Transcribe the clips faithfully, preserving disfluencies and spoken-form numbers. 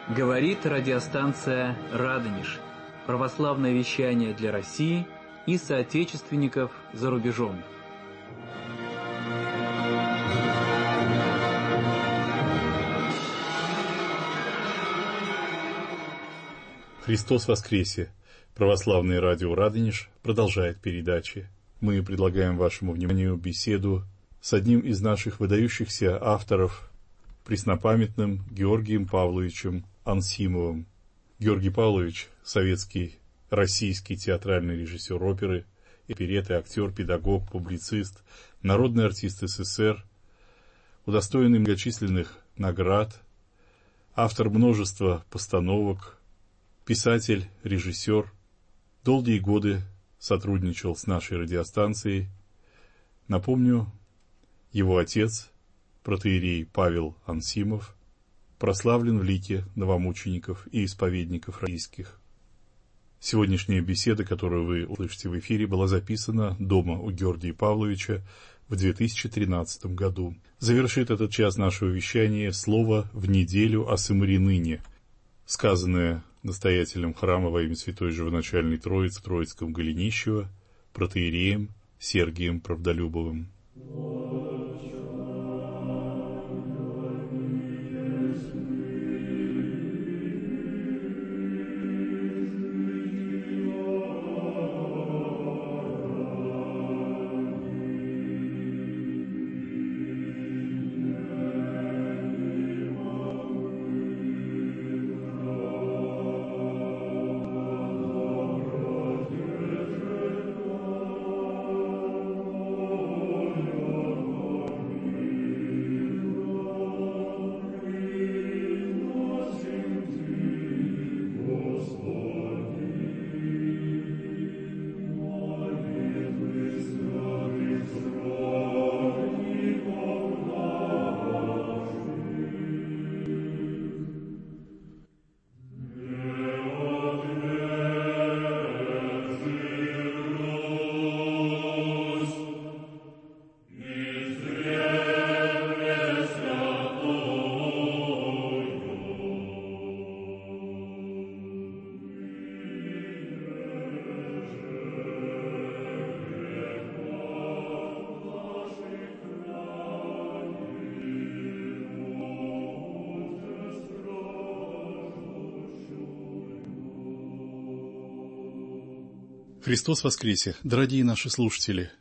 Говорит радиостанция «Радонеж». Православное вещание для России и соотечественников за рубежом. Христос воскресе! Православное радио «Радонеж» продолжает передачи. Мы предлагаем вашему вниманию беседу с одним из наших выдающихся авторов, преснопамятным Георгием Павловичем Ансимовым. Георгий Павлович – советский, российский театральный режиссер оперы, оперетты, актер, педагог, публицист, народный артист СССР, удостоенный многочисленных наград, автор множества постановок, писатель, режиссер, долгие годы сотрудничал с нашей радиостанцией. Напомню, его отец, протоиерей Павел Ансимов, прославлен в лике новомучеников и исповедников российских. Сегодняшняя беседа, которую вы услышите в эфире, была записана дома у Георгия Павловича в две тысячи тринадцатом году. Завершит этот час нашего вещания слово «в неделю о Сымари ныне», сказанное настоятелем храма во имя Святой Живоначальной Троицы Троицкого Голенищева, протоиереем Сергием Правдолюбовым. Христос воскресе! Дорогие наши слушатели!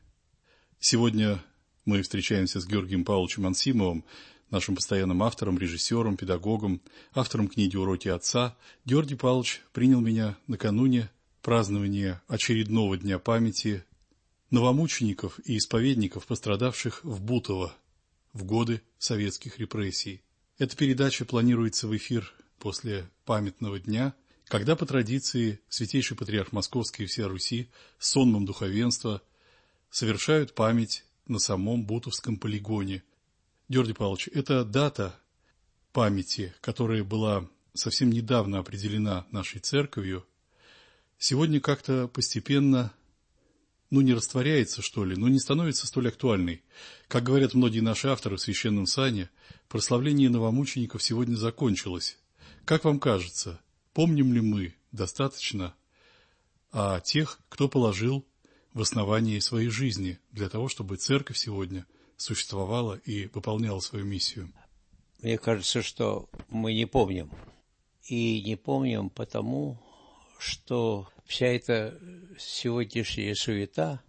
Сегодня мы встречаемся с Георгием Павловичем Ансимовым, нашим постоянным автором, режиссером, педагогом, автором книги «Уроки отца». Георгий Павлович принял меня накануне празднования очередного дня памяти новомучеников и исповедников, пострадавших в Бутово в годы советских репрессий. Эта передача планируется в эфир после памятного дня, когда по традиции Святейший Патриарх Московский и всея Руси с сонмом духовенства совершают память на самом Бутовском полигоне. Георгий Павлович, это дата памяти, которая была совсем недавно определена нашей церковью, сегодня как-то постепенно, ну, не растворяется, что ли, но не становится столь актуальной. Как говорят многие наши авторы в Священном Сане, прославление новомучеников сегодня закончилось. Как вам кажется, помним ли мы достаточно о тех, кто положил в основании своей жизни для того, чтобы церковь сегодня существовала и выполняла свою миссию? Мне кажется, что мы не помним. И не помним потому, что вся эта сегодняшняя суета,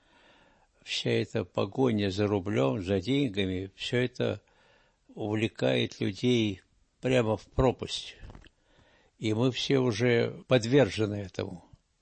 вся эта погоня за рублем, за деньгами, все это увлекает людей прямо в пропасть. И мы все уже подвержены этому.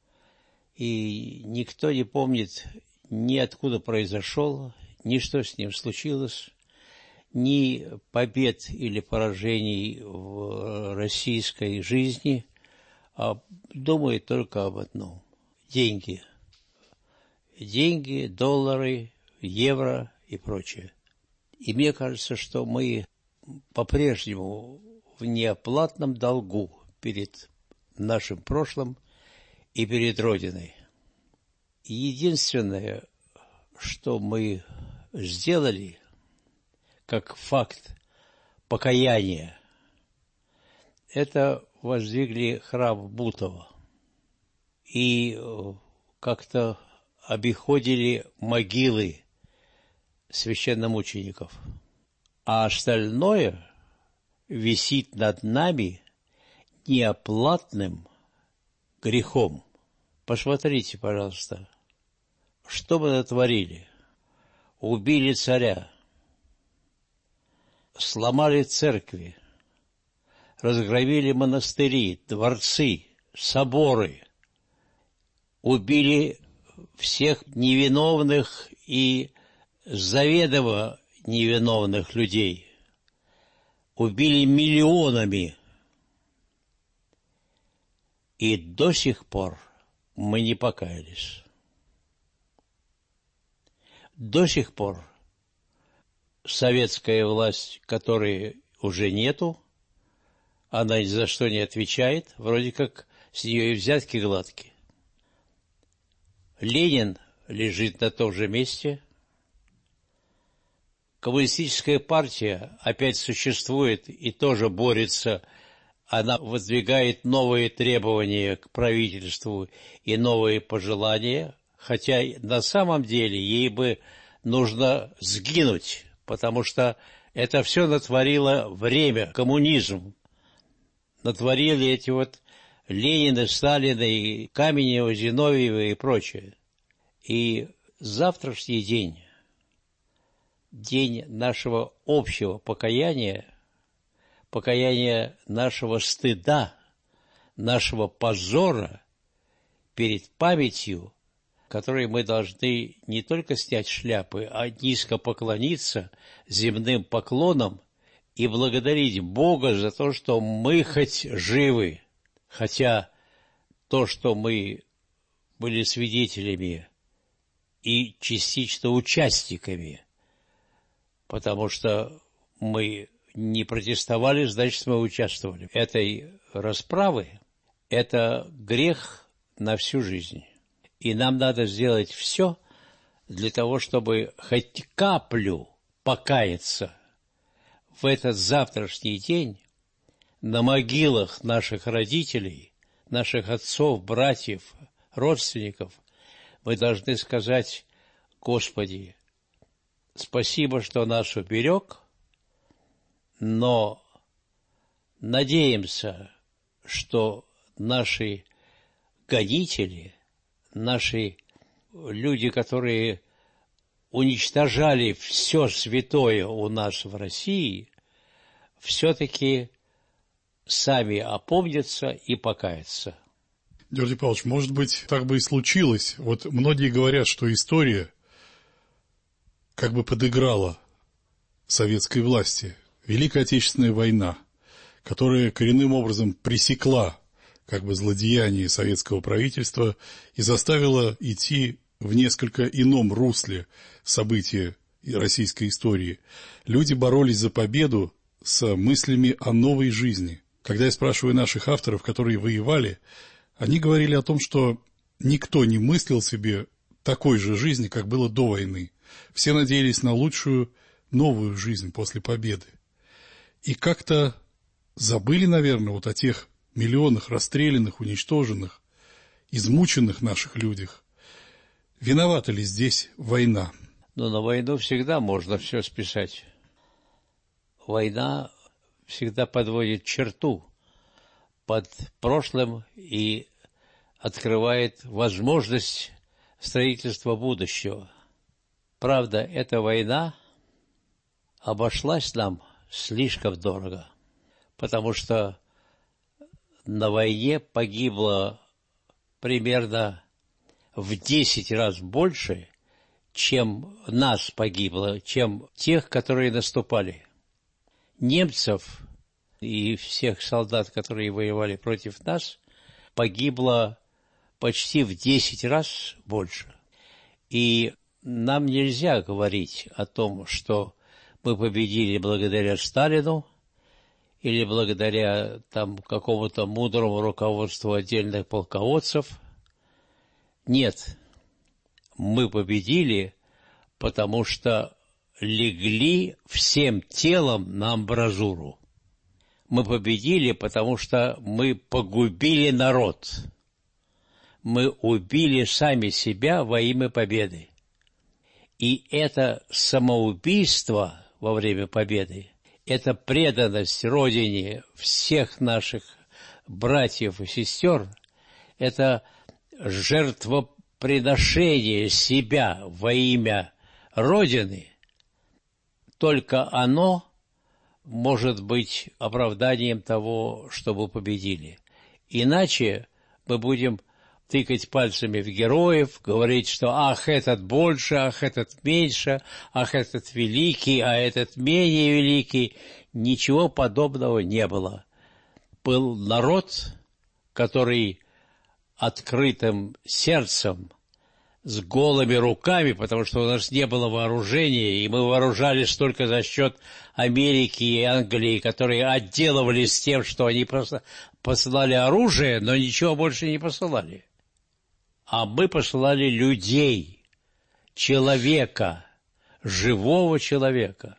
И никто не помнит ни откуда произошел, ни что с ним случилось, ни побед или поражений в российской жизни, а думает только об одном – деньги. Деньги, доллары, евро и прочее. И мне кажется, что мы по-прежнему в неоплатном долгу перед нашим прошлым и перед Родиной. И единственное, что мы сделали, как факт покаяния, это воздвигли храм в Бутово. И как-то обиходили могилы священномучеников. А остальное висит над нами неоплатным грехом. Посмотрите, пожалуйста, что мы натворили. Убили царя, сломали церкви, разгромили монастыри, дворцы, соборы, убили всех невиновных и заведомо невиновных людей, убили миллионами. И до сих пор мы не покаялись. До сих пор советская власть, которой уже нету, она ни за что не отвечает, вроде как с нее и взятки гладкие. Ленин лежит на том же месте. Коммунистическая партия опять существует и тоже борется. Она выдвигает новые требования к правительству и новые пожелания, хотя на самом деле ей бы нужно сгинуть, потому что это все натворило время, коммунизм. Натворили эти вот Ленина, Сталина, и Каменева, Зиновьева и прочее. И завтрашний день, день нашего общего покаяния, покаяния нашего стыда, нашего позора перед памятью, которой мы должны не только снять шляпы, а низко поклониться земным поклоном и благодарить Бога за то, что мы хоть живы, хотя то, что мы были свидетелями и частично участниками, потому что мы не протестовали, значит, мы участвовали. Этой расправы – это грех на всю жизнь. И нам надо сделать все для того, чтобы хоть каплю покаяться в этот завтрашний день на могилах наших родителей, наших отцов, братьев, родственников. Мы должны сказать: Господи, спасибо, что нас уберег, но надеемся, что наши гонители, наши люди, которые уничтожали все святое у нас в России, все-таки сами опомнятся и покаятся. Георгий Павлович, может быть, так бы и случилось. Вот многие говорят, что история как бы подыграла советской власти. Великая Отечественная война, которая коренным образом пресекла как бы злодеяние советского правительства и заставила идти в несколько ином русле события российской истории. Люди боролись за победу с мыслями о новой жизни. Когда я спрашиваю наших авторов, которые воевали, они говорили о том, что никто не мыслил себе такой же жизни, как было до войны. Все надеялись на лучшую новую жизнь после победы. И как-то забыли, наверное, вот о тех миллионах расстрелянных, уничтоженных, измученных наших людях. Виновата ли здесь война? Но на войну всегда можно все списать. Война всегда подводит черту под прошлым и открывает возможность строительства будущего. Правда, эта война обошлась нам слишком дорого, потому что на войне погибло примерно в десять раз больше, чем нас погибло, чем тех, которые наступали. Немцев и всех солдат, которые воевали против нас, погибло почти в десять раз больше. И нам нельзя говорить о том, что мы победили благодаря Сталину или благодаря там какому-то мудрому руководству отдельных полководцев. Нет, мы победили, потому что легли всем телом на амбразуру. Мы победили, потому что мы погубили народ. Мы убили сами себя во имя победы. И это самоубийство во время победы, это преданность Родине всех наших братьев и сестер, это жертвоприношение себя во имя Родины, только оно может быть оправданием того, что мы победили. Иначе мы будем тыкать пальцами в героев, говорить, что ах, этот больше, ах, этот меньше, ах, этот великий, а этот менее великий. Ничего подобного не было. Был народ, который открытым сердцем, с голыми руками, потому что у нас не было вооружения, и мы вооружались только за счет Америки и Англии, которые отделывались тем, что они просто посылали оружие, но ничего больше не посылали. А мы посылали людей, человека, живого человека.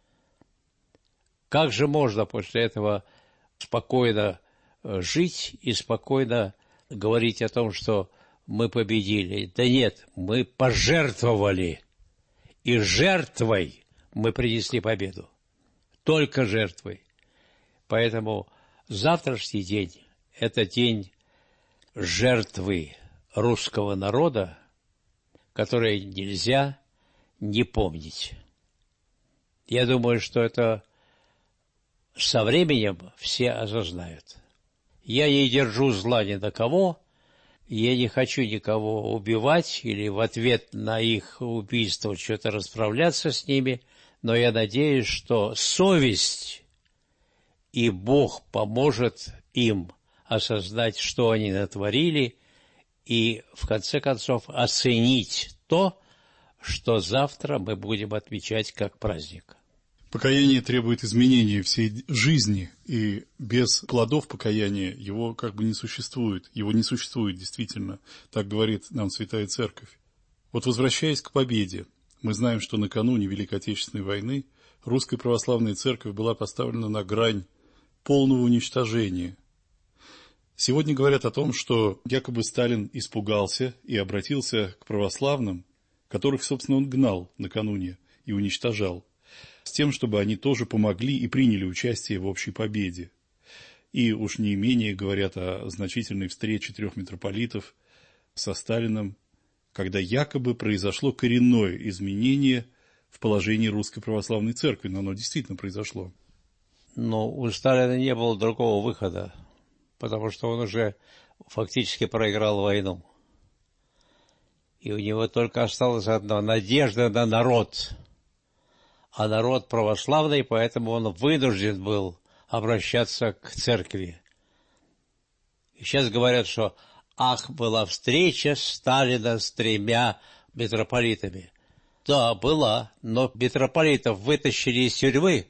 Как же можно после этого спокойно жить и спокойно говорить о том, что мы победили? Да нет, мы пожертвовали, и жертвой мы принесли победу. Только жертвой. Поэтому завтрашний день – это день жертвы русского народа, который нельзя не помнить. Я думаю, что это со временем все осознают. Я не держу зла ни на кого, я не хочу никого убивать или в ответ на их убийство что-то расправляться с ними, но я надеюсь, что совесть и Бог поможет им осознать, что они натворили, и, в конце концов, оценить то, что завтра мы будем отмечать как праздник. Покаяние требует изменения всей жизни, и без плодов покаяния его как бы не существует. Его не существует действительно, так говорит нам Святая Церковь. Вот возвращаясь к победе, мы знаем, что накануне Великой Отечественной войны Русская Православная Церковь была поставлена на грань полного уничтожения. Сегодня говорят о том, что якобы Сталин испугался и обратился к православным, которых, собственно, он гнал накануне и уничтожал, с тем, чтобы они тоже помогли и приняли участие в общей победе. И уж не менее говорят о значительной встрече трех митрополитов со Сталином, когда якобы произошло коренное изменение в положении Русской Православной Церкви, но оно действительно произошло. Но у Сталина не было другого выхода, потому что он уже фактически проиграл войну. И у него только осталась одна надежда на народ. А народ православный, поэтому он вынужден был обращаться к церкви. И сейчас говорят, что ах, была встреча Сталина с тремя митрополитами. Да, была, но митрополитов вытащили из тюрьмы,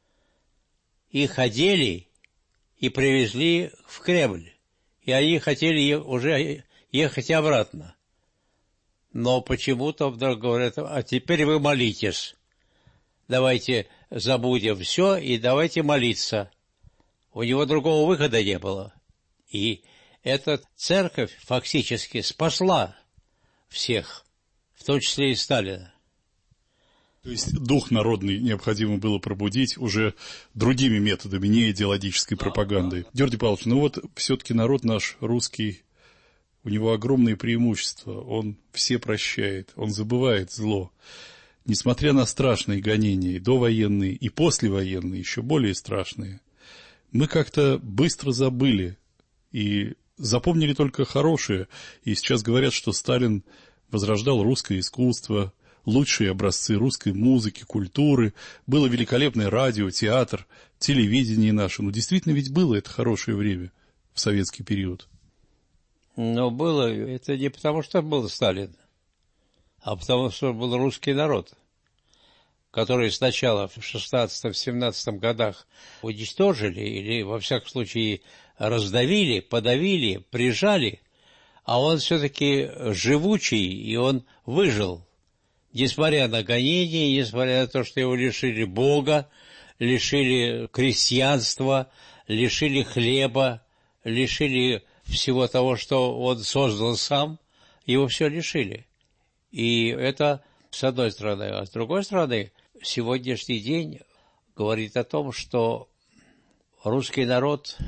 их одели и привезли в Кремль. И они хотели уже ехать обратно. Но почему-то вдруг говорят, а теперь вы молитесь. Давайте забудем все и давайте молиться. У него другого выхода не было. И эта церковь фактически спасла всех, в том числе и Сталина. То есть дух народный необходимо было пробудить уже другими методами, не идеологической пропагандой. Георгий Павлович, ну вот все-таки народ наш русский, у него огромные преимущества. Он все прощает, он забывает зло. Несмотря на страшные гонения, и довоенные, и послевоенные, еще более страшные, мы как-то быстро забыли и запомнили только хорошее. И сейчас говорят, что Сталин возрождал русское искусство, лучшие образцы русской музыки, культуры, было великолепное радио, театр, телевидение наше. Ну, действительно, ведь было это хорошее время в советский период. Но было это не потому, что был Сталин, а потому что был русский народ, который сначала в шестнадцатом-семнадцатом годах уничтожили или, во всяком случае, раздавили, подавили, прижали, а он все-таки живучий, и он выжил, несмотря на гонения, несмотря на то, что его лишили Бога, лишили крестьянства, лишили хлеба, лишили всего того, что он создал сам, его все лишили. И это с одной стороны. А с другой стороны, сегодняшний день говорит о том, что русский народ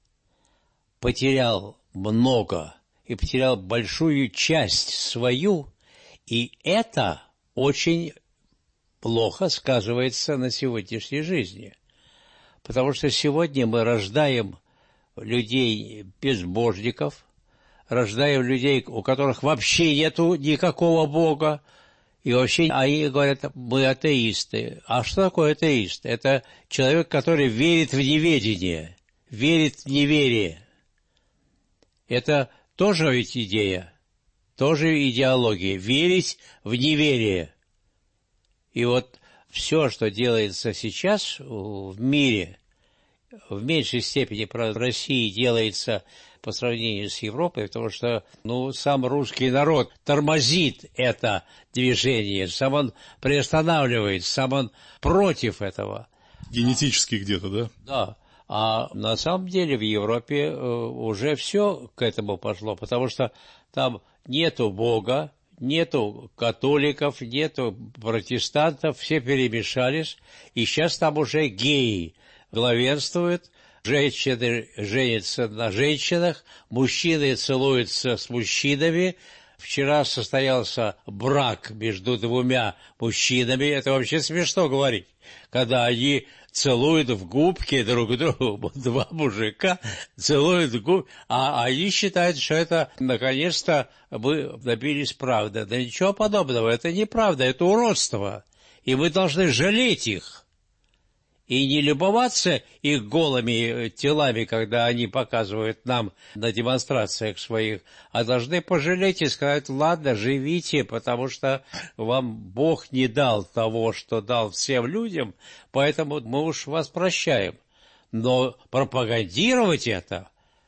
потерял много и потерял большую часть свою, и это очень плохо сказывается на сегодняшней жизни. Потому что сегодня мы рождаем людей безбожников, рождаем людей, у которых вообще нету никакого Бога, и вообще они говорят, мы атеисты. А что такое атеист? Это человек, который верит в неведение, верит в неверие. Это тоже ведь идея, тоже идеология, верить в неверие. И вот все, что делается сейчас в мире, в меньшей степени в России делается по сравнению с Европой, потому что ну, сам русский народ тормозит это движение, сам он приостанавливает, сам он против этого. Генетически где-то, да? Да. А на самом деле в Европе э, уже все к этому пошло, потому что там нету Бога, нету католиков, нету протестантов, все перемешались, и сейчас там уже геи главенствуют, женщины женятся на женщинах, мужчины целуются с мужчинами. Вчера состоялся брак между двумя мужчинами, это вообще смешно говорить, когда они целуют в губки друг другу, два мужика целуют в губки, а они считают, что это, наконец-то, мы добились правды. Да ничего подобного, это неправда, это уродство, и мы должны жалеть их. И не любоваться их голыми телами, когда они показывают нам на демонстрациях своих, а должны пожалеть и сказать, ладно, живите, потому что вам Бог не дал того, что дал всем людям, поэтому мы уж вас прощаем. Но пропагандировать это,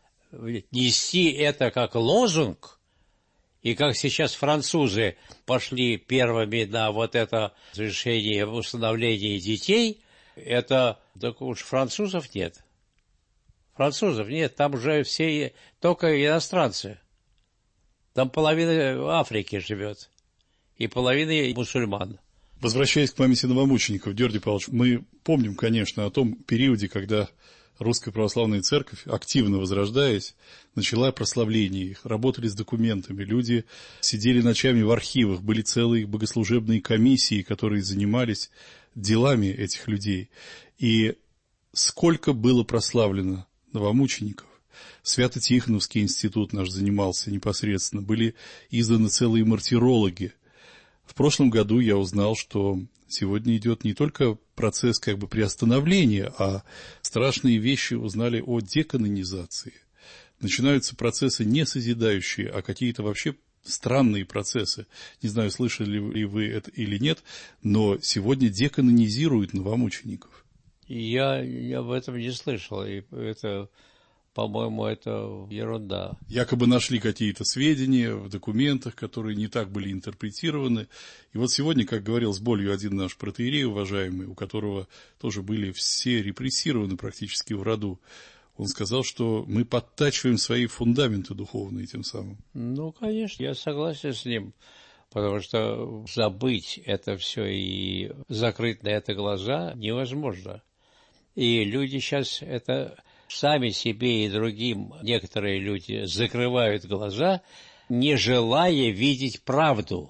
нести это как лозунг, и как сейчас французы пошли первыми на вот это решение усыновления детей, это, так уж французов нет. Французов нет, там уже все только иностранцы. Там половина Африки живет, и половина мусульман. Возвращаясь к памяти новомучеников, Георгий Павлович, мы помним, конечно, о том периоде, когда Русская Православная Церковь, активно возрождаясь, начала прославление их, работали с документами, люди сидели ночами в архивах, были целые богослужебные комиссии, которые занимались делами этих людей. И сколько было прославлено новомучеников. Свято-Тихоновский институт наш занимался непосредственно, были изданы целые мартирологи. В прошлом году я узнал, что сегодня идет не только процесс как бы приостановления, а страшные вещи узнали о деканонизации. Начинаются процессы не созидающие, а какие-то вообще странные процессы. Не знаю, слышали ли вы это или нет, но сегодня деканонизируют новомучеников. Я, я об этом не слышал, и это, по-моему, это ерунда. Якобы нашли какие-то сведения в документах, которые не так были интерпретированы. И вот сегодня, как говорил с болью один наш протоиерей, уважаемый, у которого тоже были все репрессированы практически в роду, он сказал, что мы подтачиваем свои фундаменты духовные тем самым. Ну, конечно, я согласен с ним, потому что забыть это все и закрыть на это глаза невозможно. И люди сейчас это сами себе и другим, некоторые люди закрывают глаза, не желая видеть правду,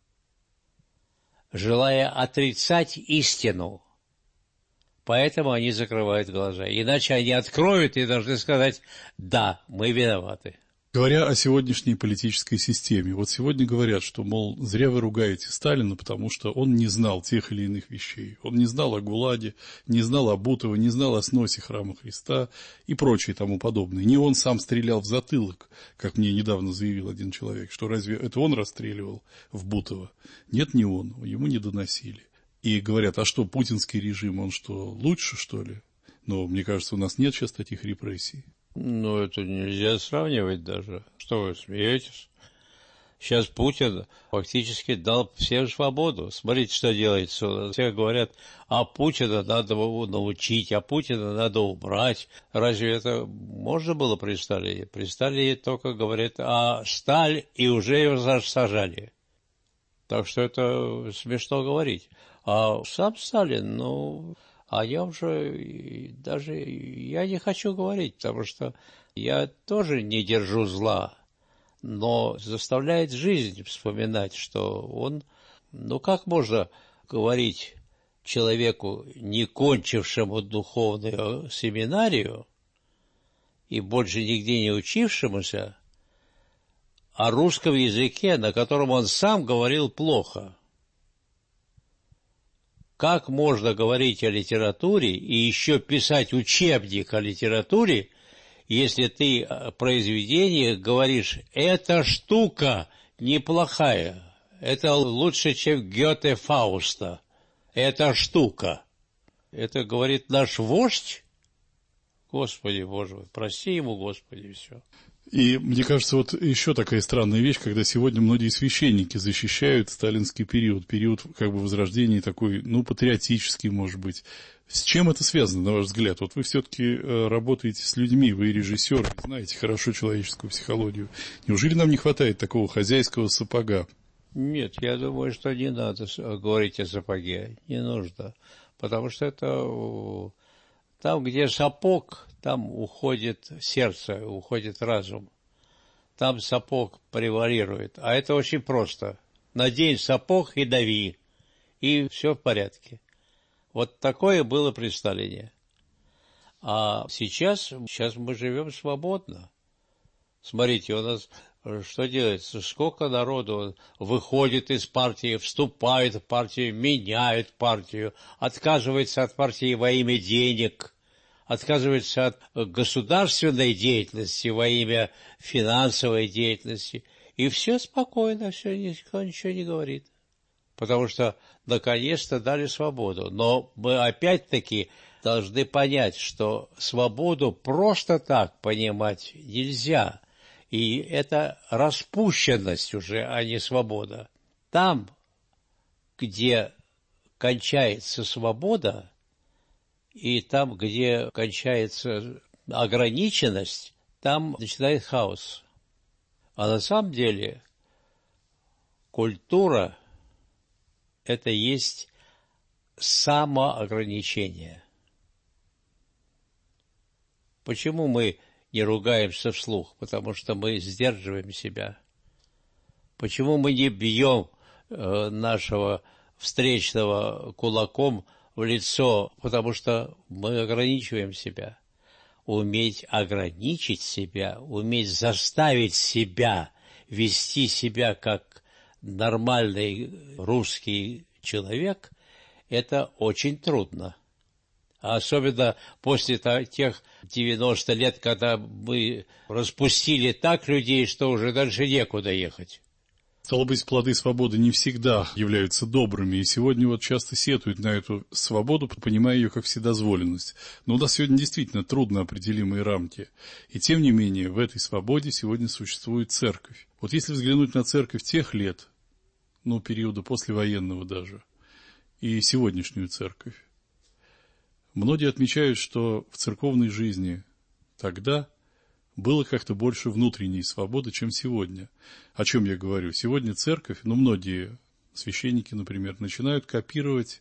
желая отрицать истину. Поэтому они закрывают глаза. Иначе они откроют и должны сказать, да, мы виноваты. Говоря о сегодняшней политической системе, вот сегодня говорят, что, мол, зря вы ругаете Сталина, потому что он не знал тех или иных вещей. Он не знал о ГУЛАГе, не знал о Бутово, не знал о сносе Храма Христа и прочее тому подобное. Не он сам стрелял в затылок, как мне недавно заявил один человек, что разве это он расстреливал в Бутово? Нет, не он, ему не доносили. И говорят, а что, путинский режим, он что, лучше, что ли? Но, мне кажется, у нас нет сейчас таких репрессий. Ну, это нельзя сравнивать даже. Что вы смеетесь? Сейчас Путин фактически дал всем свободу. Смотрите, что делается. Все говорят, а Путина надо его научить, а Путина надо убрать. Разве это можно было при Сталине? При Сталине только говорят, а Сталь, и уже его сажали. Так что это смешно говорить. А сам Сталин, ну, о нем же даже я не хочу говорить, потому что я тоже не держу зла. Но заставляет жизнь вспоминать, что он... Ну, как можно говорить человеку, не кончившему духовную семинарию и больше нигде не учившемуся, о русском языке, на котором он сам говорил плохо? Как можно говорить о литературе и еще писать учебник о литературе, если ты о произведениях говоришь, эта штука неплохая, это лучше, чем Гёте Фауста, эта штука. Это говорит наш вождь? Господи Боже мой, прости ему, Господи, все. И мне кажется, вот еще такая странная вещь, когда сегодня многие священники защищают сталинский период, период как бы возрождения такой, ну, патриотический, может быть. С чем это связано, на ваш взгляд? Вот вы все-таки работаете с людьми, вы режиссер, знаете хорошо человеческую психологию. Неужели нам не хватает такого хозяйского сапога? Нет, я думаю, что не надо говорить о сапоге, не нужно. Потому что это там, где сапог, там уходит сердце, уходит разум. Там сапог превалирует. А это очень просто. Надень сапог и дави, и все в порядке. Вот такое было при Сталине. А сейчас, сейчас мы живем свободно. Смотрите, у нас что делается? Сколько народу выходит из партии, вступает в партию, меняет партию, отказывается от партии во имя денег, отказывается от государственной деятельности во имя финансовой деятельности. И все спокойно, все, никто ничего не говорит. Потому что наконец-то дали свободу. Но мы опять-таки должны понять, что свободу просто так понимать нельзя. И это распущенность уже, а не свобода. Там, где кончается свобода, и там, где кончается ограниченность, там начинает хаос. А на самом деле культура – это есть самоограничение. Почему мы не ругаемся вслух? Потому что мы сдерживаем себя. Почему мы не бьем э, нашего встречного кулаком в лицо? Потому что мы ограничиваем себя. Уметь ограничить себя, уметь заставить себя вести себя как нормальный русский человек, это очень трудно. Особенно после тех девяноста лет, когда мы распустили так людей, что уже дальше некуда ехать. Стало быть, плоды свободы не всегда являются добрыми, и сегодня вот часто сетуют на эту свободу, понимая ее как вседозволенность. Но у нас сегодня действительно трудно определимые рамки. И тем не менее, в этой свободе сегодня существует церковь. Вот если взглянуть на церковь тех лет, ну, периода послевоенного даже, и сегодняшнюю церковь, многие отмечают, что в церковной жизни тогда было как-то больше внутренней свободы, чем сегодня. О чем я говорю? Сегодня церковь, ну, многие священники, например, начинают копировать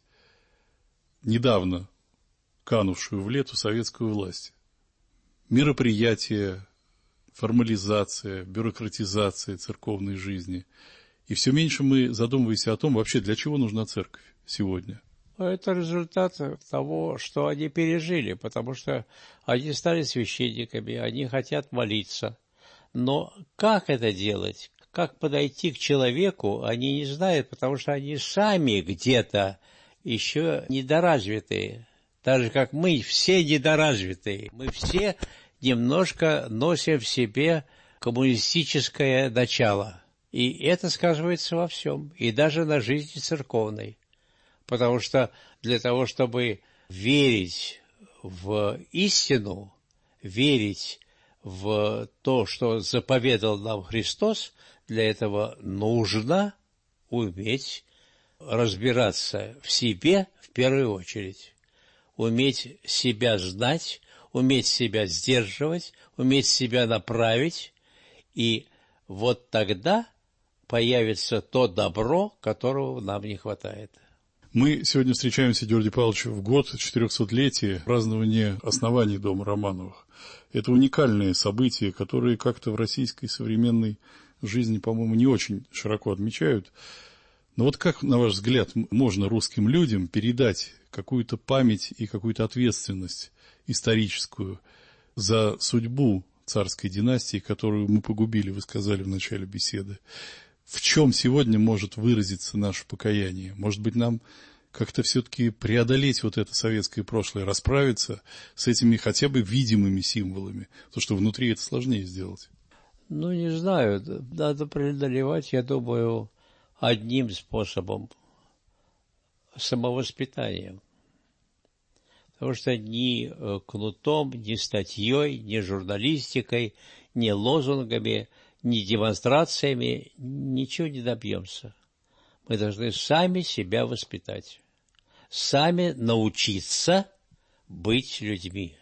недавно канувшую в лету советскую власть. Мероприятия, формализация, бюрократизация церковной жизни. И все меньше мы задумываемся о том, вообще для чего нужна церковь сегодня. Это результат того, что они пережили, потому что они стали священниками, они хотят молиться. Но как это делать? Как подойти к человеку, они не знают, потому что они сами где-то еще недоразвитые. Так же, как мы все недоразвитые. Мы все немножко носим в себе коммунистическое начало. И это сказывается во всем, и даже на жизни церковной. Потому что для того, чтобы верить в истину, верить в то, что заповедал нам Христос, для этого нужно уметь разбираться в себе в первую очередь, уметь себя знать, уметь себя сдерживать, уметь себя направить, и вот тогда появится то добро, которого нам не хватает. Мы сегодня встречаемся, Георгий Павлович, в год четырехсотлетия празднования основания Дома Романовых. Это уникальные события, которые как-то в российской современной жизни, по-моему, не очень широко отмечают. Но вот как, на ваш взгляд, можно русским людям передать какую-то память и какую-то ответственность историческую за судьбу царской династии, которую мы погубили, вы сказали в начале беседы? В чем сегодня может выразиться наше покаяние? Может быть, нам как-то все-таки преодолеть вот это советское прошлое, расправиться с этими хотя бы видимыми символами? Потому что внутри это сложнее сделать. Ну, не знаю. Надо преодолевать, я думаю, одним способом – самовоспитанием. Потому что ни кнутом, ни статьей, ни журналистикой, ни лозунгами, ни демонстрациями ничего не добьемся. Мы должны сами себя воспитать, сами научиться быть людьми,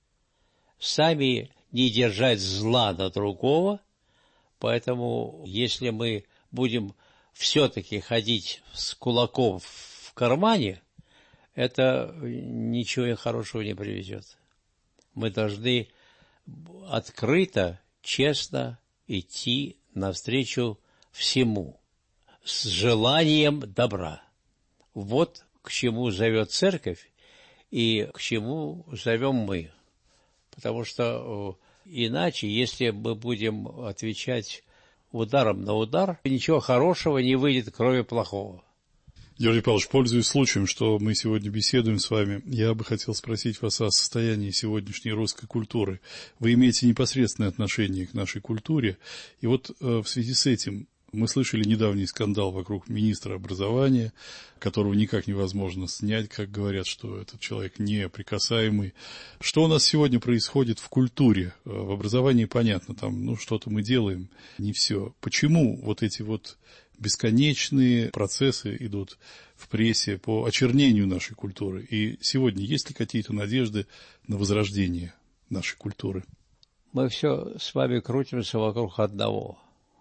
сами не держать зла на другого. Поэтому, если мы будем все-таки ходить с кулаком в кармане, это ничего хорошего не приведет. Мы должны открыто, честно идти навстречу всему с желанием добра. Вот к чему зовет церковь и к чему зовем мы. Потому что иначе, если мы будем отвечать ударом на удар, ничего хорошего не выйдет, кроме плохого. Георгий Павлович, пользуясь случаем, что мы сегодня беседуем с вами, я бы хотел спросить вас о состоянии сегодняшней русской культуры. Вы имеете непосредственное отношение к нашей культуре, и вот в связи с этим мы слышали недавний скандал вокруг министра образования, которого никак невозможно снять, как говорят, что этот человек неприкасаемый. Что у нас сегодня происходит в культуре? В образовании понятно, там, ну, что-то мы делаем, не все. Почему вот эти вот бесконечные процессы идут в прессе по очернению нашей культуры? И сегодня есть ли какие-то надежды на возрождение нашей культуры? Мы все с вами крутимся вокруг одного.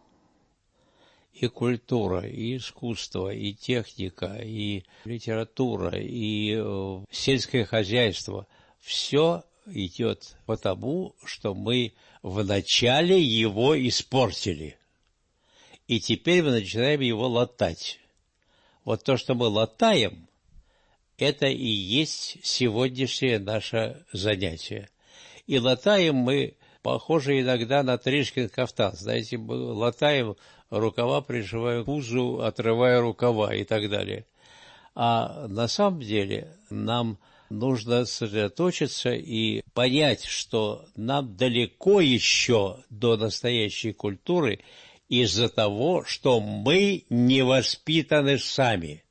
И культура, и искусство, и техника, и литература, и э, сельское хозяйство. Все идет потому, что мы вначале его испортили. И теперь мы начинаем его латать. Вот то, что мы латаем, это и есть сегодняшнее наше занятие. И латаем мы, похоже иногда на Тришкин кафтан. Знаете, мы латаем рукава, пришивая к пузу, отрывая рукава и так далее. А на самом деле нам нужно сосредоточиться и понять, что нам далеко еще до настоящей культуры из-за того, что мы не воспитаны сами.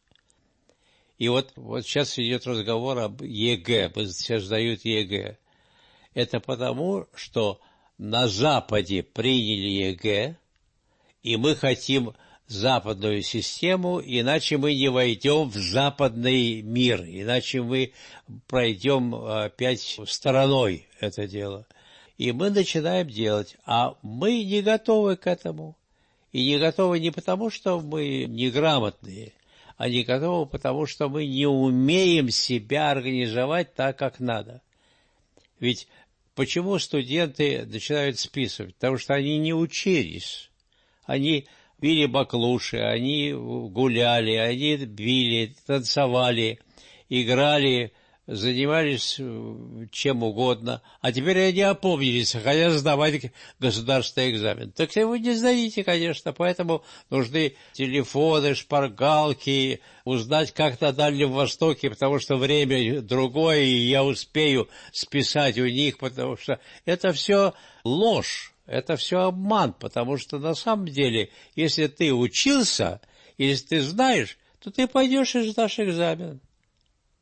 И вот, вот сейчас идет разговор об ЕГЭ, сейчас сдают ЕГЭ. Это потому, что на Западе приняли ЕГЭ, и мы хотим западную систему, иначе мы не войдем в западный мир, иначе мы пройдем опять стороной это дело. И мы начинаем делать, а мы не готовы к этому. И не готовы не потому, что мы неграмотные, а не готовы потому, что мы не умеем себя организовать так, как надо. Ведь почему студенты начинают списывать? Потому что они не учились. Они били баклуши, они гуляли, они били, танцевали, играли, занимались чем угодно. А теперь они опомнились, хотят сдавать государственный экзамен. Так вы не сдадите, конечно, поэтому нужны телефоны, шпаргалки, узнать, как на Дальнем Востоке, потому что время другое, и я успею списать у них, потому что это все ложь. Это все обман, потому что на самом деле, если ты учился, если ты знаешь, то ты пойдешь и сдашь экзамен.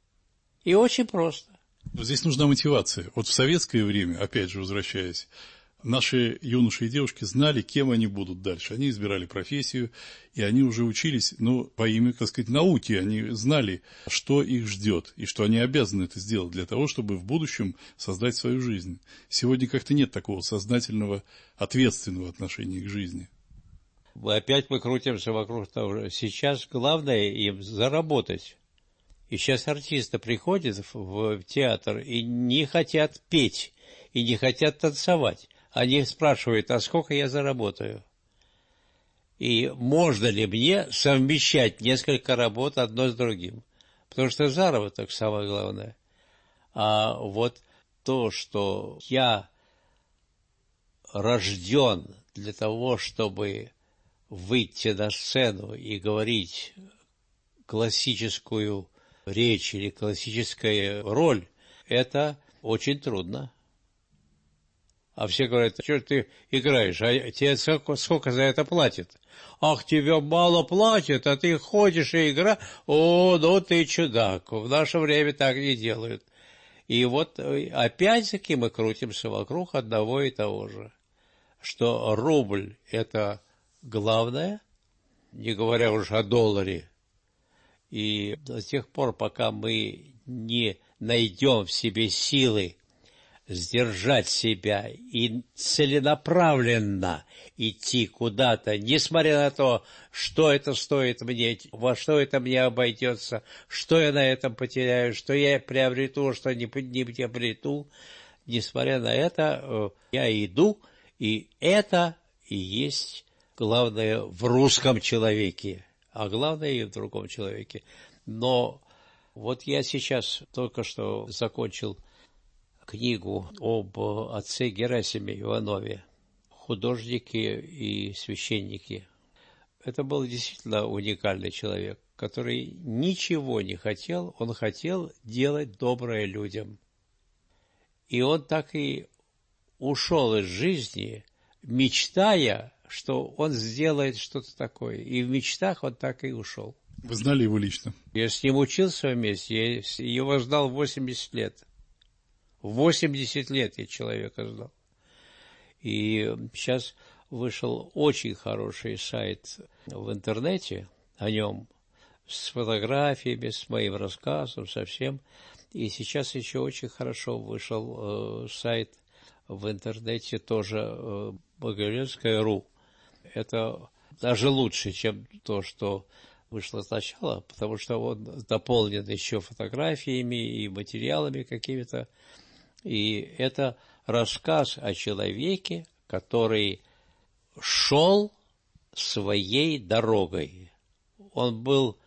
И очень просто. Здесь нужна мотивация. Вот в советское время, опять же возвращаясь, Наши юноши и девушки знали, кем они будут дальше. Они избирали профессию, и они уже учились, ну, по имя, так сказать, науки. Они знали, что их ждет, и что они обязаны это сделать для того, чтобы в будущем создать свою жизнь. Сегодня как-то нет такого сознательного, ответственного отношения к жизни. Опять мы крутимся вокруг того же. Сейчас главное им заработать. И сейчас артисты приходят в театр и не хотят петь, и не хотят танцевать. Они спрашивают, а сколько я заработаю? И можно ли мне совмещать несколько работ одно с другим? Потому что заработок самое главное. А вот то, что я рожден для того, чтобы выйти на сцену и говорить классическую речь или классическая роль, это очень трудно. А все говорят, что ты играешь, а тебе сколько, сколько за это платят? Ах, тебе мало платят, а ты ходишь и играешь. О, ну ты чудак, в наше время так не делают. И вот опять-таки мы крутимся вокруг одного и того же, что рубль – это главное, не говоря уж о долларе. И до тех пор, пока мы не найдем в себе силы сдержать себя и целенаправленно идти куда-то, несмотря на то, что это стоит мне, во что это мне обойдется, что я на этом потеряю, что я приобрету, что не, не приобрету, несмотря на это, я иду, и это и есть главное в русском человеке, а главное и в другом человеке. Но вот я сейчас только что закончил книгу об отце Герасиме Иванове, художнике и священнике. Это был действительно уникальный человек, который ничего не хотел, он хотел делать доброе людям. И он так и ушел из жизни, мечтая, что он сделает что-то такое. И в мечтах он так и ушел. Вы знали его лично? Я с ним учился вместе, я его знал восемьдесят лет. восемьдесят лет я человека знал. И сейчас вышел очень хороший сайт в интернете о нем, с фотографиями, с моим рассказом, со всем. И сейчас еще очень хорошо вышел э, сайт в интернете тоже э, Богородская точка ру. Это даже лучше, чем то, что вышло сначала, потому что он дополнен еще фотографиями и материалами какими-то. И это рассказ о человеке, который шел своей дорогой. Он был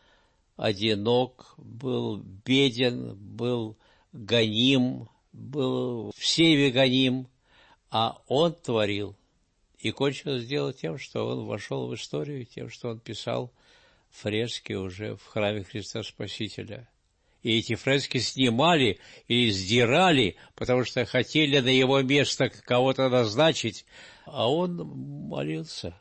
одинок, был беден, был гоним, был всеми гоним, а он творил. И кончилось дело тем, что он вошел в историю, тем, что он писал фрески уже в храме Христа Спасителя. И эти фрески снимали или сдирали, потому что хотели на его место кого-то назначить. А он молился.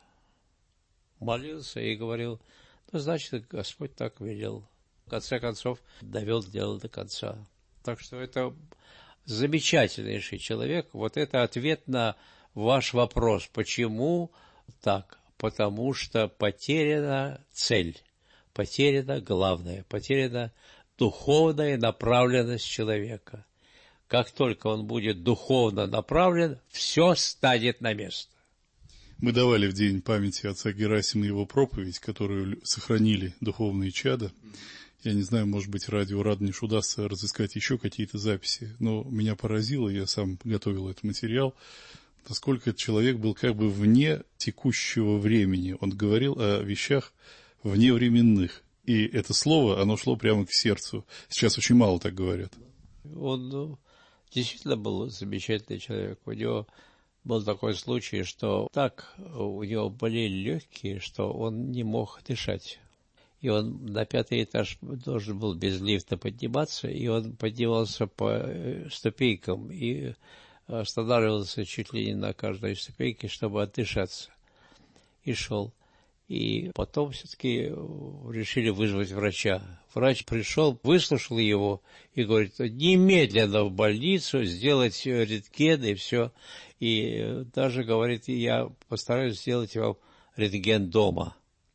Молился и говорил, ну, значит, Господь так велел. В конце концов, довел дело до конца. Так что это замечательнейший человек. Вот это ответ на ваш вопрос. Почему так? Потому что потеряна цель, потеряна главное, потеряна духовная направленность человека. Как только он будет духовно направлен, все станет на место. Мы давали в день памяти отца Герасима его проповедь, которую сохранили духовные чада. Я не знаю, может быть, радио Радонеж удастся разыскать еще какие-то записи, но меня поразило, я сам готовил этот материал, насколько этот человек был как бы вне текущего времени. Он говорил о вещах вневременных. И это слово, оно шло прямо к сердцу. Сейчас очень мало так говорят. Он ну, действительно был замечательный человек. У него был такой случай, что так у него болели легкие, что он не мог дышать. И он на пятый этаж должен был без лифта подниматься, и он поднимался по ступенькам и останавливался чуть ли не на каждой ступеньке, чтобы отдышаться. И шел. И потом все-таки решили вызвать врача. Врач пришел, выслушал его и говорит: немедленно в больницу, сделать рентген и все. И даже говорит: я постараюсь сделать вам рентген дома.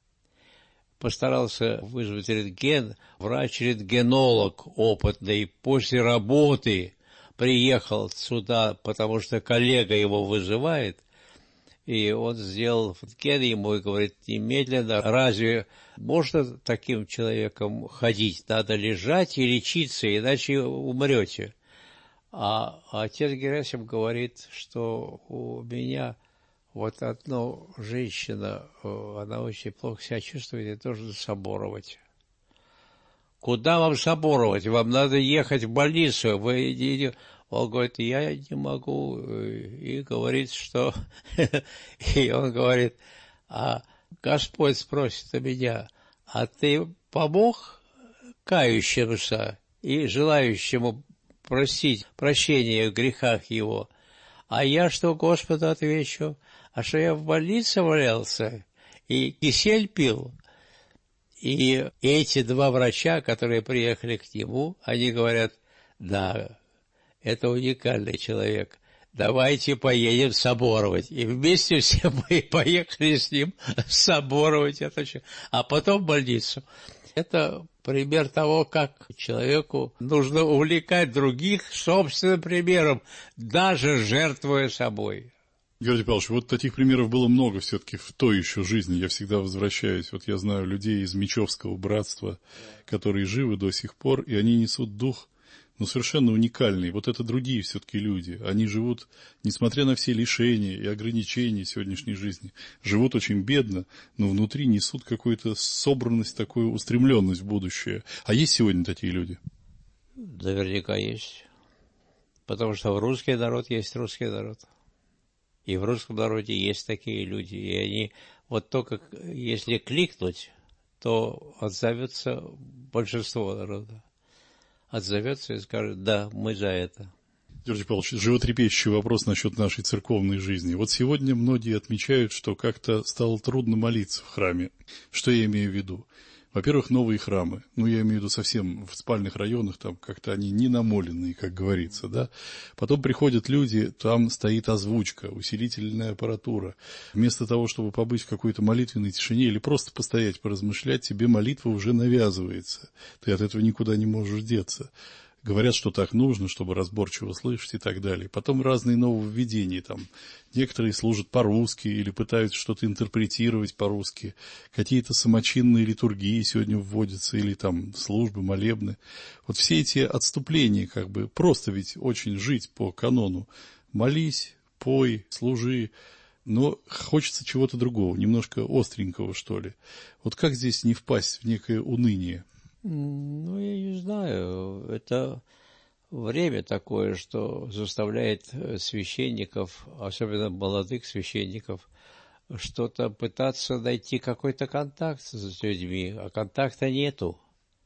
Постарался вызвать рентген. Врач-рентгенолог опытный после работы приехал сюда, потому что коллега его вызывает. И он сделал рентген ему и говорит: немедленно, разве можно таким человеком ходить? Надо лежать и лечиться, иначе умрете. А отец Герасим говорит, что у меня вот одна женщина, она очень плохо себя чувствует, и должен соборовать. Куда вам соборовать? Вам надо ехать в больницу. Вы не... Он говорит: я не могу. И говорит, что... И он говорит: а Господь спросит у меня: а ты помог кающемуся и желающему простить прощения в грехах его? А я что Господу отвечу? А что я в больнице валялся и кисель пил? И эти два врача, которые приехали к нему, они говорят: да, это уникальный человек, давайте поедем соборовать. И вместе все мы поехали с ним соборовать это, а потом в больницу. Это пример того, как человеку нужно увлекать других собственным примером, даже жертвуя собой. Георгий Павлович, вот таких примеров было много все-таки в той еще жизни. Я всегда возвращаюсь. Вот я знаю людей из Мечевского братства, которые живы до сих пор, и они несут дух, но совершенно уникальный. Вот это другие все-таки люди. Они живут, несмотря на все лишения и ограничения сегодняшней жизни, живут очень бедно, но внутри несут какую-то собранность, такую устремленность в будущее. А есть сегодня такие люди? Наверняка есть. Потому что в русский народ есть русский народ. И в русском народе есть такие люди. И они, вот только если кликнуть, то отзовется большинство народа. Отзовется и скажет: да, мы за это. Георгий Павлович, животрепещущий вопрос насчет нашей церковной жизни. Вот сегодня многие отмечают, что как-то стало трудно молиться в храме. Что я имею в виду? Во-первых, новые храмы. Ну, я имею в виду совсем в спальных районах, там как-то они не намоленные, как говорится, да. Потом приходят люди, там стоит озвучка, усилительная аппаратура. Вместо того, чтобы побыть в какой-то молитвенной тишине или просто постоять, поразмышлять, тебе молитва уже навязывается. Ты от этого никуда не можешь деться. Говорят, что так нужно, чтобы разборчиво слышать и так далее. Потом разные нововведения. Там некоторые служат по-русски или пытаются что-то интерпретировать по-русски. Какие-то самочинные литургии сегодня вводятся, или там службы, молебны. Вот все эти отступления, как бы, просто ведь очень жить по канону. Молись, пой, служи. Но хочется чего-то другого, немножко остренького, что ли. Вот как здесь не впасть в некое уныние? Ну, я не знаю. Это время такое, что заставляет священников, особенно молодых священников, что-то пытаться найти какой-то контакт с людьми, а контакта нету.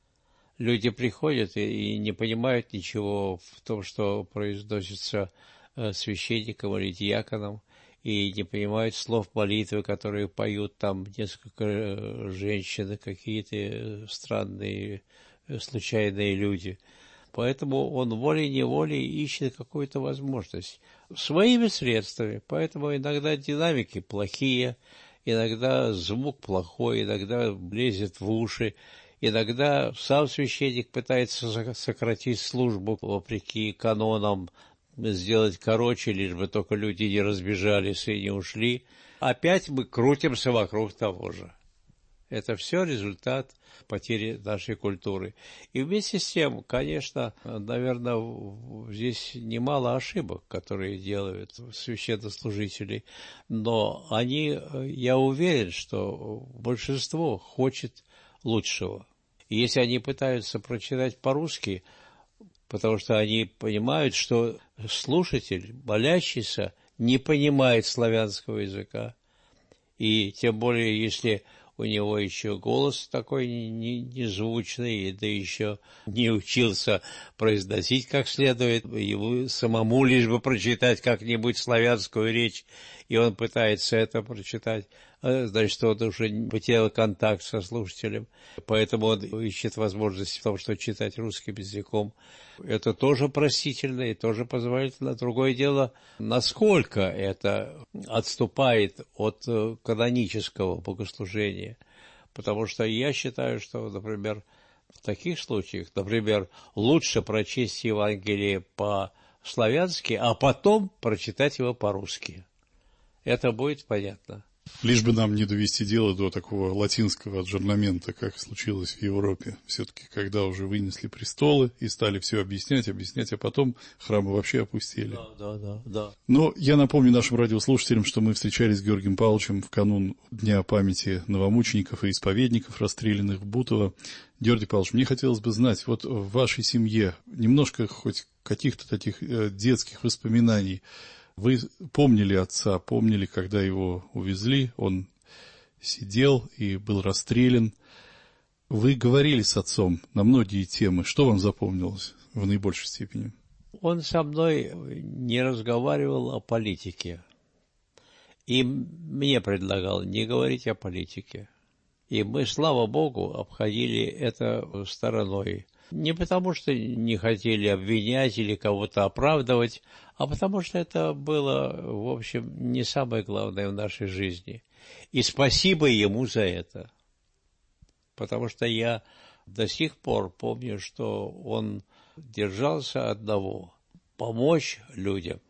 Люди приходят и не понимают ничего в том, что произносится священником или диаконом, и не понимают слов молитвы, которые поют там несколько женщин, какие-то странные, случайные люди. Поэтому он волей-неволей ищет какую-то возможность своими средствами. Поэтому иногда динамики плохие, иногда звук плохой, иногда лезет в уши, иногда сам священник пытается сократить службу вопреки канонам, сделать короче, лишь бы только люди не разбежались и не ушли. Опять мы крутимся вокруг того же. Это все результат потери нашей культуры. И вместе с тем, конечно, наверное, здесь немало ошибок, которые делают священнослужители, но они, я уверен, что большинство хочет лучшего. И если они пытаются прочитать по-русски, потому что они понимают, что слушатель, молящийся, не понимает славянского языка. И тем более, если у него еще голос такой незвучный, да еще не учился произносить как следует, ему самому лишь бы прочитать как-нибудь славянскую речь, и он пытается это прочитать. значит, он уже потерял контакт со слушателем, поэтому он ищет возможность в том, что читать русским языком. Это тоже простительно и тоже позволительно. Другое дело, насколько это отступает от канонического богослужения. Потому что я считаю, что, например, в таких случаях, например, лучше прочесть Евангелие по-славянски, а потом прочитать его по-русски. Это будет понятно. Лишь бы нам не довести дело до такого латинского аджорнамента, как случилось в Европе. Все-таки, когда уже вынесли престолы и стали все объяснять, объяснять, а потом храмы вообще опустили. Да, да, да, да. Но я напомню нашим радиослушателям, что мы встречались с Георгием Павловичем в канун Дня памяти новомучеников и исповедников, расстрелянных в Бутово. Георгий Павлович, мне хотелось бы знать, вот в вашей семье немножко хоть каких-то таких детских воспоминаний. Вы помнили отца, помнили, когда его увезли, он сидел и был расстрелян. Вы говорили с отцом на многие темы. Что вам запомнилось в наибольшей степени? Он со мной не разговаривал о политике. И мне предлагал не говорить о политике. И мы, слава Богу, обходили это стороной. Не потому, что не хотели обвинять или кого-то оправдывать, а потому, что это было, в общем, не самое главное в нашей жизни. И спасибо ему за это. Потому что я до сих пор помню, что он держался одного – помочь людям.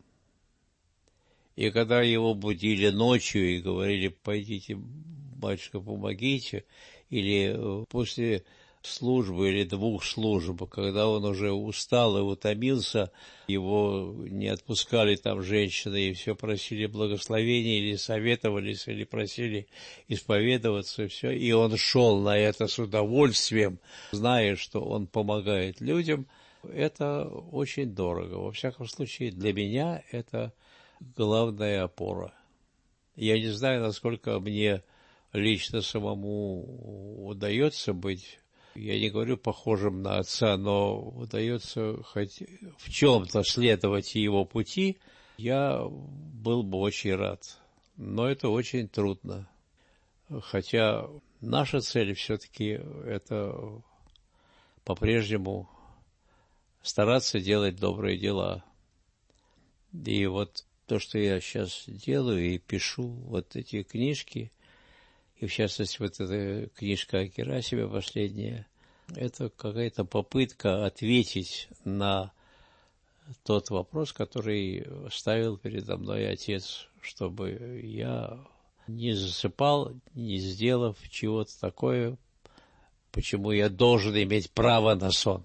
И когда его будили ночью и говорили: пойдите, батюшка, помогите, или после службы или двух служб, когда он уже устал и утомился, его не отпускали там женщины и все просили благословения, или советовались, или просили исповедоваться, и все. И он шел на это с удовольствием, зная, что он помогает людям. Это очень дорого. Во всяком случае, для меня это главная опора. Я не знаю, насколько мне лично самому удается быть, я не говорю похожим на отца, но удается хоть в чем-то следовать его пути, я был бы очень рад. Но это очень трудно. Хотя наша цель все-таки это по-прежнему стараться делать добрые дела. И вот то, что я сейчас делаю и пишу, вот эти книжки, и в частности, вот эта книжка о Герасиме последняя, это какая-то попытка ответить на тот вопрос, который ставил передо мной отец, чтобы я не засыпал, не сделав чего-то такое, почему я должен иметь право на сон.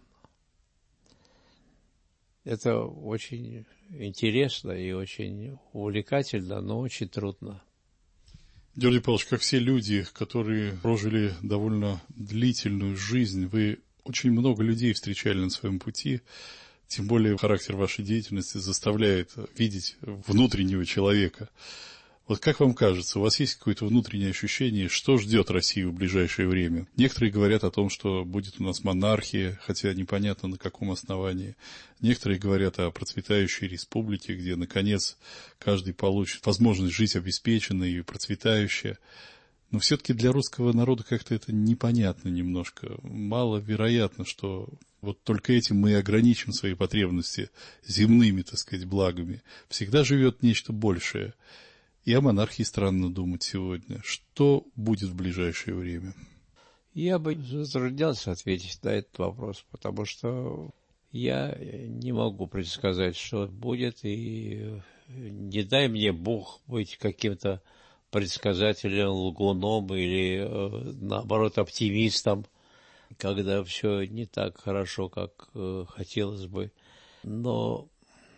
Это очень интересно и очень увлекательно, но очень трудно. Георгий Павлович, как все люди, которые прожили довольно длительную жизнь, вы очень много людей встречали на своем пути, тем более характер вашей деятельности заставляет видеть внутреннего человека. Вот как вам кажется, у вас есть какое-то внутреннее ощущение, что ждет Россию в ближайшее время? Некоторые говорят о том, что будет у нас монархия, хотя непонятно на каком основании. Некоторые говорят о процветающей республике, где, наконец, каждый получит возможность жить обеспеченно и процветающе. Но все-таки для русского народа как-то это непонятно немножко. Маловероятно, что вот только этим мы и ограничим свои потребности земными, так сказать, благами. Всегда живет нечто большее. И о монархии странно думать сегодня. Что будет в ближайшее время? Я бы затруднялся ответить на этот вопрос, потому что я не могу предсказать, что будет, и не дай мне Бог быть каким-то предсказателем, лгуном или, наоборот, оптимистом, когда все не так хорошо, как хотелось бы. Но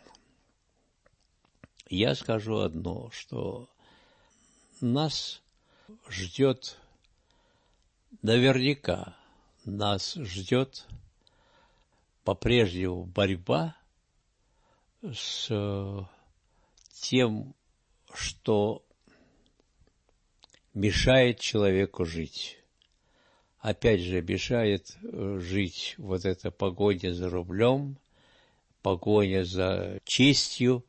я скажу одно, что нас ждет, наверняка нас ждет по-прежнему борьба с тем, что мешает человеку жить. Опять же, мешает жить вот эта погоня за рублем, погоня за честью,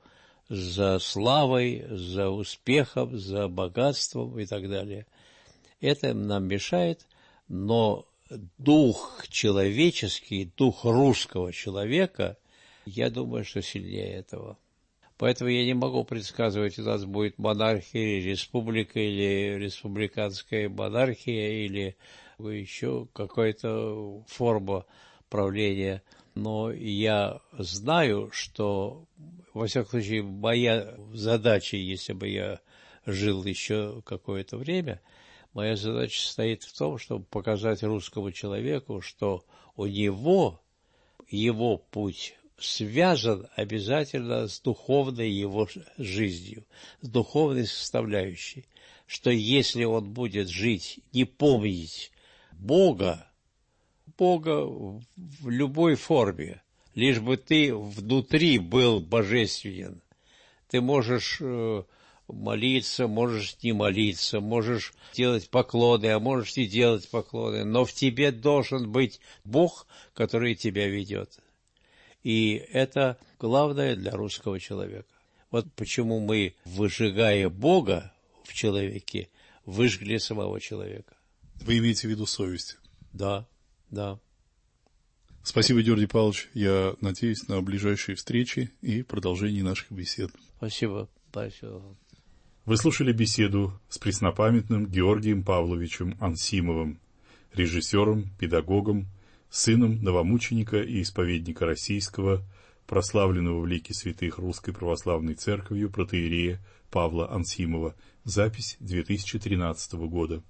за славой, за успехом, за богатством и так далее. Это нам мешает, но дух человеческий, дух русского человека, я думаю, что сильнее этого. Поэтому я не могу предсказывать, у нас будет монархия, или республика, или республиканская монархия, или еще какая-то форма правления. Но я знаю, что, во всяком случае, моя задача, если бы я жил еще какое-то время, моя задача состоит в том, чтобы показать русскому человеку, что у него, его путь связан обязательно с духовной его жизнью, с духовной составляющей, что если он будет жить, не помнить Бога, Бога в любой форме, лишь бы ты внутри был божественен, ты можешь молиться, можешь не молиться, можешь делать поклоны, а можешь не делать поклоны, но в тебе должен быть Бог, который тебя ведет. И это главное для русского человека. Вот почему мы, выжигая Бога в человеке, выжгли самого человека. Вы имеете в виду совесть? Да, да. Спасибо, Георгий Павлович. Я надеюсь на ближайшие встречи и продолжение наших бесед. Спасибо. Спасибо. Вы слушали беседу с преснопамятным Георгием Павловичем Ансимовым, режиссером, педагогом, сыном новомученика и исповедника российского, прославленного в лике святых Русской Православной Церковью протоиерея Павла Ансимова. Запись две тысячи тринадцатого года.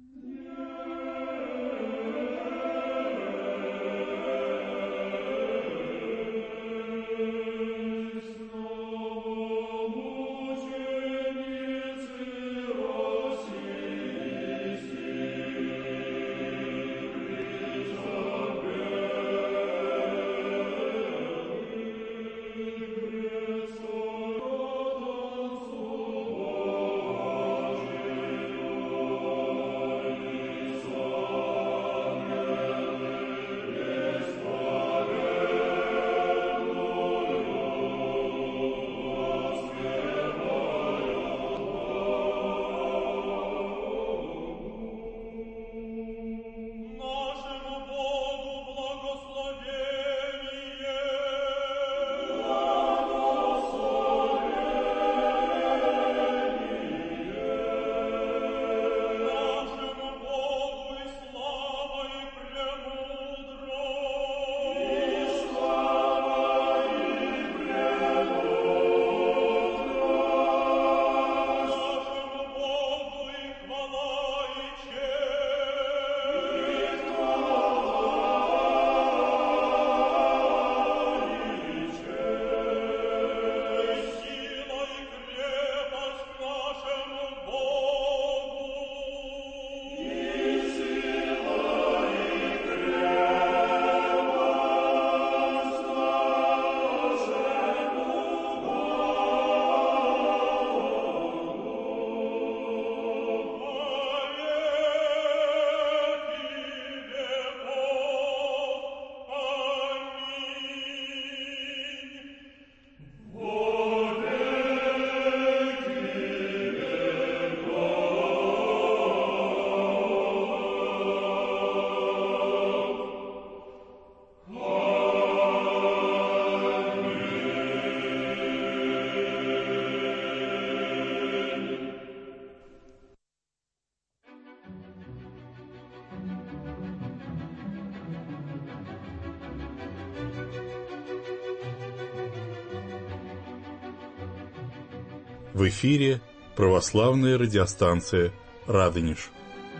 В эфире православная радиостанция «Радонеж».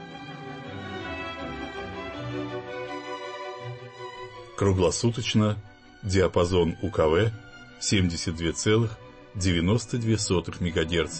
Круглосуточно диапазон УКВ семьдесят два целых девяносто две сотых мегагерц.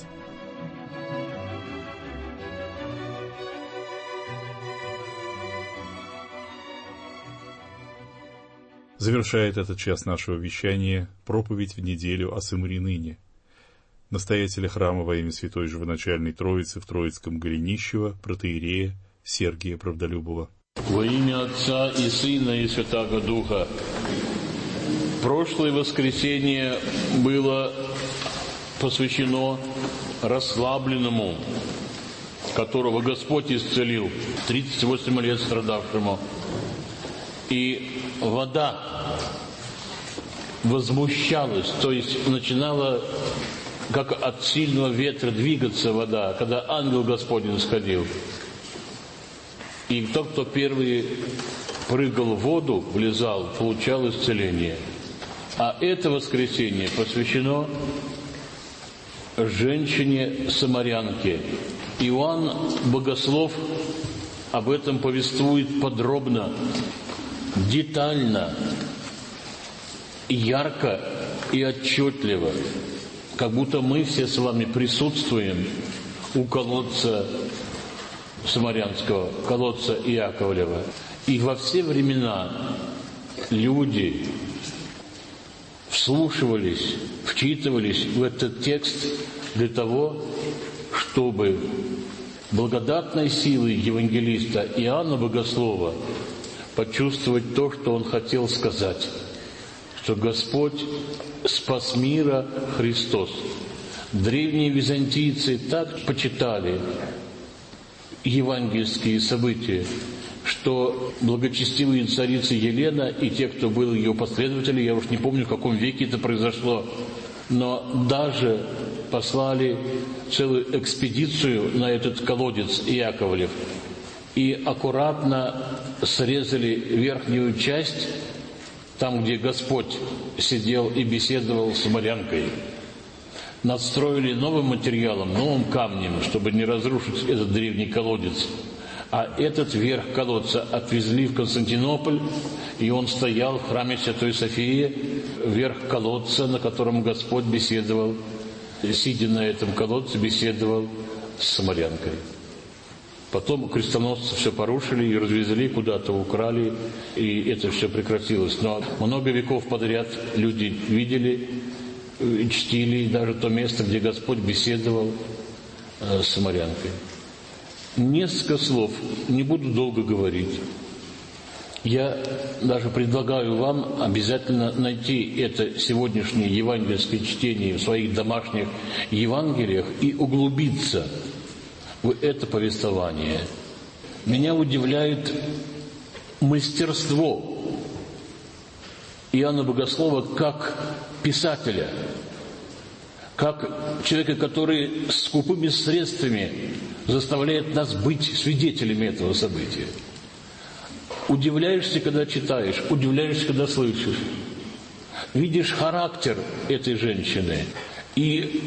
Завершает этот час нашего вещания проповедь в неделю о Самариныне, настоятеля храма во имя Святой Живоначальной Троицы в Троицком Голенищево, протоиерея Сергия Правдолюбова. Во имя Отца и Сына и Святаго Духа. Прошлое воскресенье было посвящено расслабленному, которого Господь исцелил, тридцать восемь лет страдавшему. И вода возмущалась, то есть начинала, как от сильного ветра, двигаться вода, когда ангел Господень сходил. И тот, кто первый прыгал в воду, влезал, получал исцеление. А это воскресенье посвящено женщине-самарянке. Иоанн Богослов об этом повествует подробно, детально, ярко и отчетливо, как будто мы все с вами присутствуем у колодца самарянского, колодца Иаковлева. И во все времена люди вслушивались, вчитывались в этот текст для того, чтобы благодатной силой евангелиста Иоанна Богослова почувствовать то, что он хотел сказать, что Господь спас мира Христос. Древние византийцы так почитали евангельские события, что благочестивые царица Елена и те, кто был ее последователи, я уж не помню, в каком веке это произошло, но даже послали целую экспедицию на этот колодец Иаковлев и аккуратно срезали верхнюю часть, там, где Господь сидел и беседовал с самарянкой. Надстроили новым материалом, новым камнем, чтобы не разрушить этот древний колодец. А этот верх колодца отвезли в Константинополь, и он стоял в храме Святой Софии, верх колодца, на котором Господь беседовал, сидя на этом колодце, беседовал с самарянкой. Потом крестоносцы все порушили и развезли куда-то, украли, и это все прекратилось. Но много веков подряд люди видели, чтили даже то место, где Господь беседовал с самарянкой. Несколько слов, не буду долго говорить. Я даже предлагаю вам обязательно найти это сегодняшнее евангельское чтение в своих домашних Евангелиях и углубиться в это повествование. Меня удивляет мастерство Иоанна Богослова как писателя, как человека, который скупыми средствами заставляет нас быть свидетелями этого события. Удивляешься, когда читаешь, удивляешься, когда слышишь. Видишь характер этой женщины и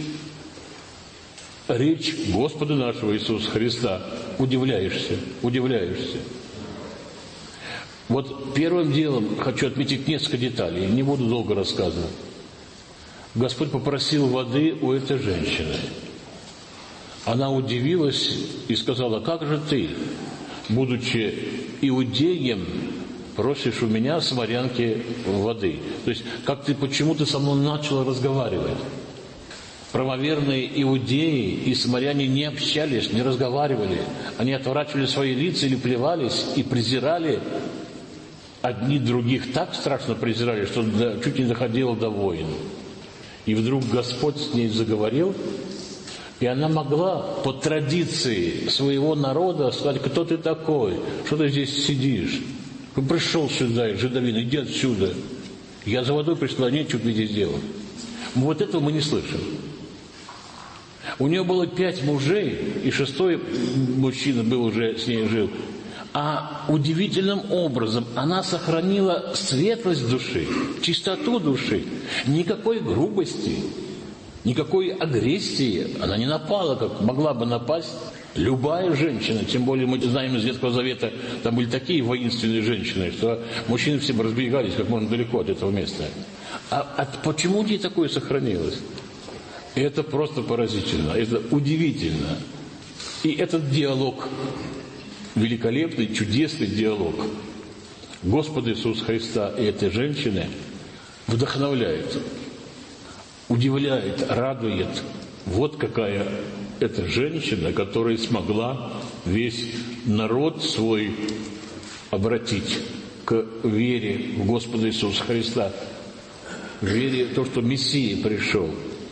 речь Господа нашего Иисуса Христа. Удивляешься, удивляешься. Вот первым делом хочу отметить несколько деталей, не буду долго рассказывать. Господь попросил воды у этой женщины. Она удивилась и сказала: как же ты, будучи иудеем, просишь у меня, самарянки, воды? То есть, как ты, почему ты со мной начала разговаривать? Правоверные иудеи и самаряне не общались, не разговаривали. Они отворачивали свои лица или плевались и презирали. Одни других так страшно презирали, что чуть не доходило до войн. И вдруг Господь с ней заговорил, и она могла по традиции своего народа сказать: кто ты такой, что ты здесь сидишь? Ты пришел сюда, жидовин, иди отсюда. Я за водой пришла, нет, что ты здесь делал. Вот этого мы не слышим. У нее было пять мужей, и шестой мужчина был уже с ней жил. А удивительным образом она сохранила светлость души, чистоту души, никакой грубости, никакой агрессии. Она не напала, как могла бы напасть любая женщина. Тем более мы знаем из Ветхого Завета, там были такие воинственные женщины, что мужчины все разбегались как можно далеко от этого места. А, а почему ей такое сохранилось? Это просто поразительно, это удивительно. И этот диалог, великолепный, чудесный диалог Господа Иисуса Христа и этой женщины вдохновляет, удивляет, радует. Вот какая эта женщина, которая смогла весь народ свой обратить к вере в Господа Иисуса Христа, к вере в то, что Мессия пришел.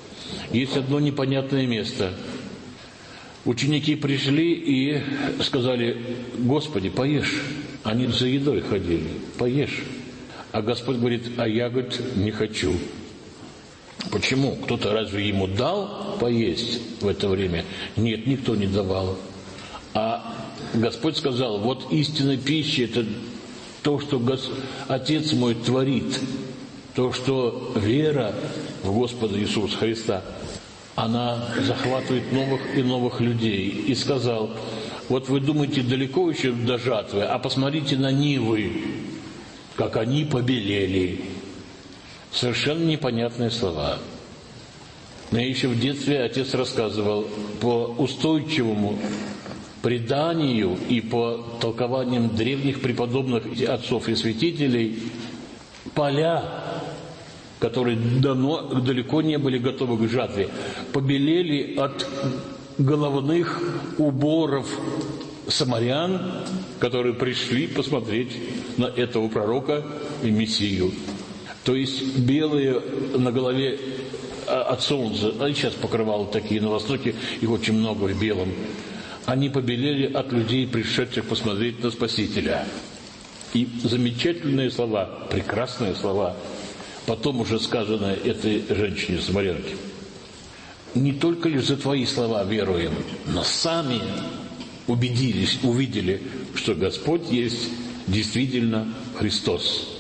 есть одно непонятное место. Ученики пришли и сказали: Господи, поешь. Они за едой ходили, поешь. А Господь говорит: а я, говорит, не хочу. Почему? Кто-то разве ему дал поесть в это время? Нет, никто не давал. А Господь сказал: вот истинная пища — это то, что Гос... Отец мой творит, то, что вера в Господа Иисуса Христа, она захватывает новых и новых людей. И сказал: вот вы думаете, далеко еще до жатвы, а посмотрите на нивы, как они побелели. Совершенно непонятные слова. Мне еще в детстве отец рассказывал: по устойчивому преданию и по толкованиям древних преподобных отцов и святителей, поля, которые давно, далеко не были готовы к жатве, побелели от головных уборов самарян, которые пришли посмотреть на этого пророка и Мессию. То есть белые на голове от солнца, а сейчас покрывало такие на Востоке, их очень много в белом, они побелели от людей, пришедших посмотреть на Спасителя. И замечательные слова, прекрасные слова, потом уже сказанное этой женщине-самарянке: не только лишь за твои слова веруем, но сами убедились, увидели, что Господь есть действительно Христос.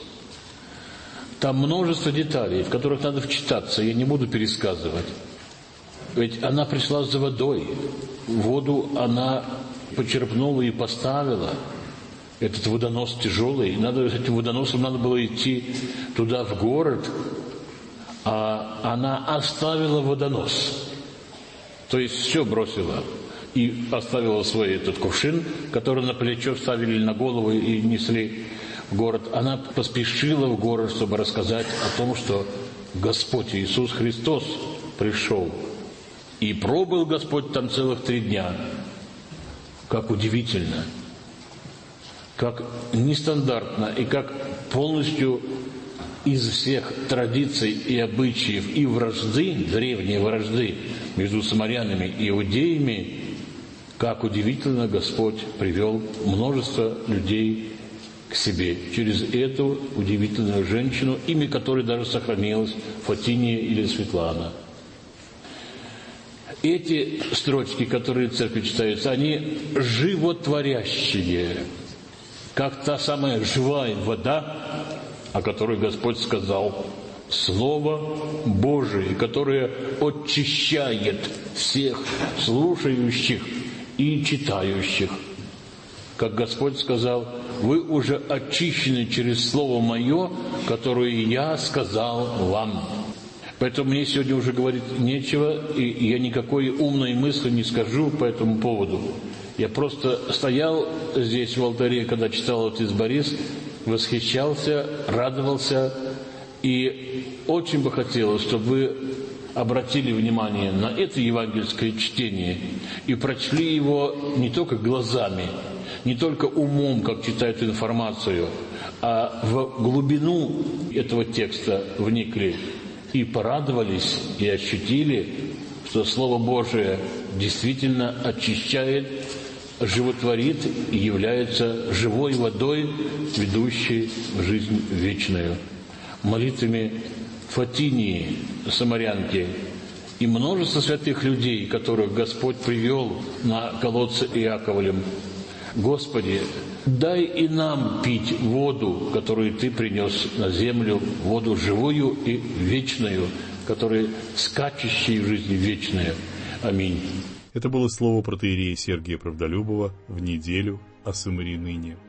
Там множество деталей, в которых надо вчитаться, я не буду пересказывать. Ведь она пришла за водой, воду она почерпнула и поставила. Этот водонос тяжелый, надо, этим водоносом надо было идти туда, в город, а она оставила водонос. То есть все бросила и оставила свой этот кувшин, который на плечо ставили на голову и несли в город. Она поспешила в город, чтобы рассказать о том, что Господь Иисус Христос пришел. И пробыл Господь там целых три дня. Как удивительно, как нестандартно и как полностью из всех традиций и обычаев и вражды, древней вражды между самарянами и иудеями, как удивительно Господь привел множество людей к себе через эту удивительную женщину, имя которой даже сохранилось, Фатиния или Светлана. Эти строчки, которые в церкви читаются, они животворящие, как та самая живая вода, о которой Господь сказал, Слово Божие, которое очищает всех слушающих и читающих. Как Господь сказал: вы уже очищены через Слово Мое, которое я сказал вам. Поэтому мне сегодня уже говорить нечего, и я никакой умной мысли не скажу по этому поводу. Я просто стоял здесь в алтаре, когда читал отец Борис, восхищался, радовался, и очень бы хотелось, чтобы вы обратили внимание на это евангельское чтение и прочли его не только глазами, не только умом, как читают информацию, а в глубину этого текста вникли и порадовались, и ощутили, что Слово Божие действительно очищает, животворит и является живой водой, ведущей в жизнь вечную. Молитвами Фатинии, самарянки, и множество святых людей, которых Господь привел на колодце Иаковлем. Господи, дай и нам пить воду, которую Ты принес на землю, воду живую и вечную, которая скачущая в жизни вечная. Аминь. Это было слово протоиерея Сергия Правдолюбова в неделю о Самаринине.